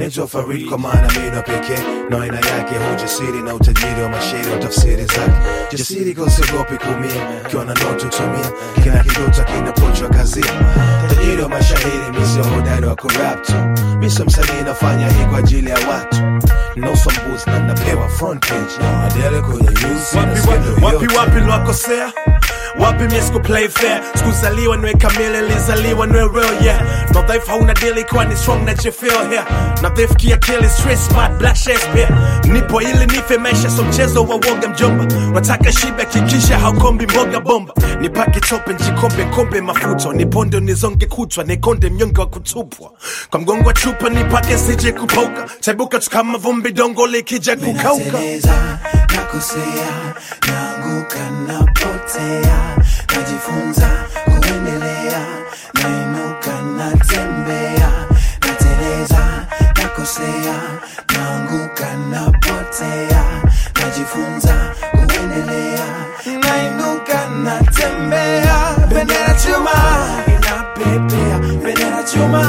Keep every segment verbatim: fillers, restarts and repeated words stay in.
Nejo Farid kwa maana mino pekee na aina yake hujasiri na utajiri wa mashairi wa tafsiri zake. Jasiri kwa usiogopi kuumia, kiwa na ndoto tumia, kina kidota kinapochwa kazini. Tajiri wa mashairi misio hodari wa kurap tu, misio msanii nafanya hii kwa ajili ya watu. No sambuzi na napewa front page, adele kwenye news. Wapi wapi wapi lwakosea, wapi miesiko play fair. Sikuzaliwa niwe kamili, lizaliwa niwe real, yeah. No dhaifu hauna dili kwa ni strong na jefeel here. Na dhaifu kia kili street smart black Shakespeare. Nipo ili nife maisha so mchezo wa woga mjomba. Wataka shibe kikisha haukombi mboga bomba. Nipake tope njikombe kombe mafuto. Niponde unizonge kutwa nikonde mnyonge wa kutupwa. Kwa mgongo wa chupa nipake sije kupoka. Taibuka tukama vumbi dongo likija kukauka. Nateleza, nakosea, naanguka napotea. Najifunza kuendelea, nainuka natembea. Nateleza, nakosea, naanguka napotea. Najifunza kuendelea, nainuka natembea. Bendera chuma inapepea, bendera chuma,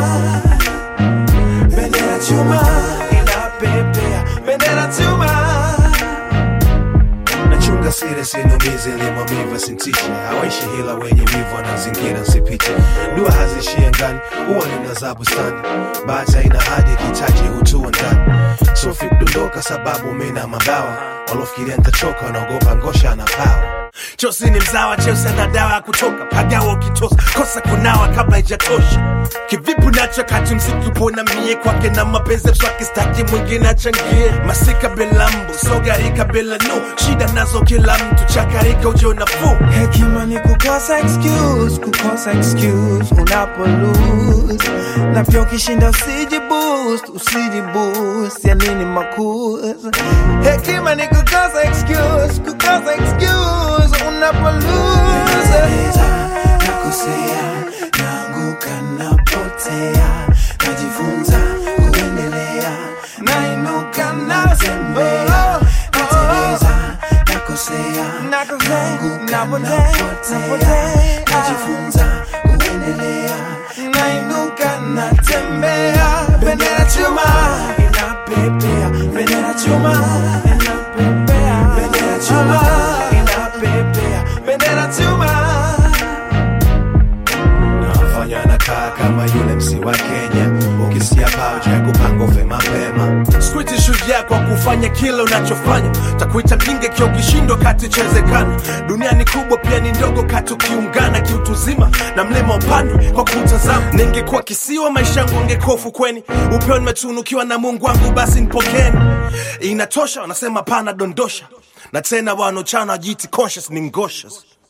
bendera chuma inapepea, bendera chuma. Nachunga siri sinumizi limamiva sintishi. Hawaishi hila wenye wivu wanazingira nsipite. Dua hazishie ngani, uwa nina za bustani. Bacha ina hadi kitaji hutua ndani. Sofi kudondoka sababu mina mabawa. Walofikiria nitachoka wanaogopa ngosha na power. Chosi ni mzawa, Chelsea na dawa kutoka. Pagawa ukitosa, kosa kunawa kabla ijatosha. Kivipu nacho kati mziki upona mie. Kwake na mapenzi mswaki staki mwingine achangie. Masika bila mbu, sogarika bila nu. Shida nazo kila mtu, chakarika ujo na fu. Hekima ni kukosa excuse, kukosa excuse unapo lose. Na pia ukishinda usiji boost, usiji boost ya nini makuzi. Hekima ni kukosa excuse, kukosa excuse unapo lose. Nateleza, nakosea, naanguka napotea. Najifunza kuendelea, nainuka natembea. Nateleza, nakosea, naanguka napotea. Najifunza kuendelea, nainuka natembea. Bendera chuma inapepea, bendera chuma inapepea, bendera chuma inapepea, bendera chuma. Nafanya nakaa kama yule msi wa Kenya. Ukisikia pauja ya kupanga ufe mapema. Squiti shujaa kwa kufanya kile unachofanya. Takuita mjinga kio kishindo kati chezekana. Dunia ni kubwa pia ni ndogo kati ukiungana kiutuzima. Na mlema upande kwa kutazama. Ningekuwa kisiwa maisha yangu ungekuwa ufukweni. Upeo nimetunukiwa na Mungu wangu basi nipokeni. Inatosha wanasema pana dondosha. Na tena wanochana jiti conscious ni ngoshes.